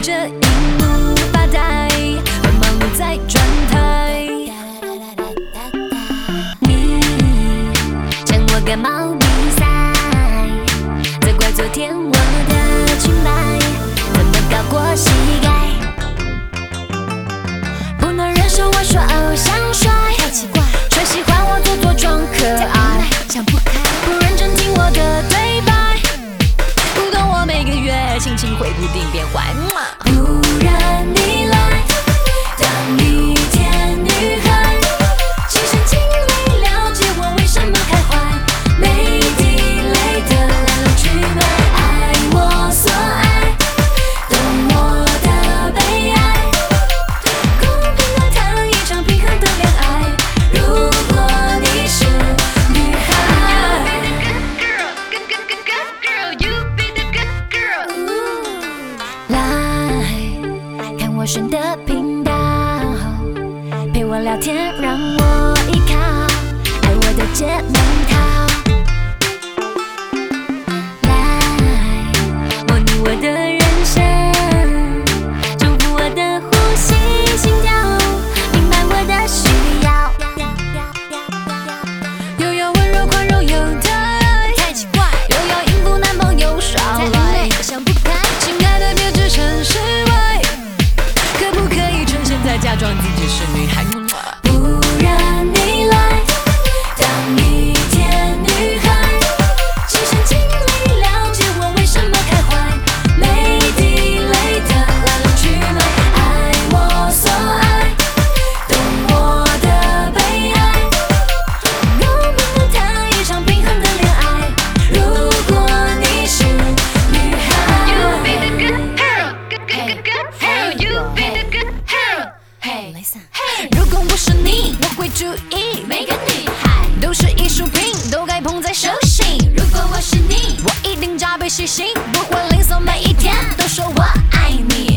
着荧幕发呆，很忙碌在转台。你趁我感冒比赛，责怪昨天我的裙摆怎么高过膝盖。不能忍受我说偶像帅，太奇怪，却喜欢我做作装可爱，想不开，不认真听我的对白，不懂我每个月心情会不定变坏。不然你来当一天女孩，亲身经历了解我为什么开怀，没地雷的来龙去脉，爱我所爱，懂我的悲哀，公平的谈一场平衡的恋爱。如果你是女孩，来看我选的频道，陪我聊天，让我依靠，爱我的姐妹淘。来模拟我的人生，重复我的呼吸心跳，明白我的需要。又要温柔宽容有的爱，太奇怪，又要应付男朋友耍赖，想不开，亲爱的别置身事外，可不可以趁现在假装自己是女孩？不然你来当一天女孩，亲身经历了解我为什么开怀，没地雷的来龙去脉，爱我所爱，懂我的悲哀，公平的谈一场平衡的恋爱。如果你是女孩 You be the good hero, good hero, you be the good hero. Hey, hey, 如果我是你，我会注意每个女孩都是艺术品，都该捧在手心。如果我是你，我一定加倍细心，不会吝啬，每一天都说我爱你。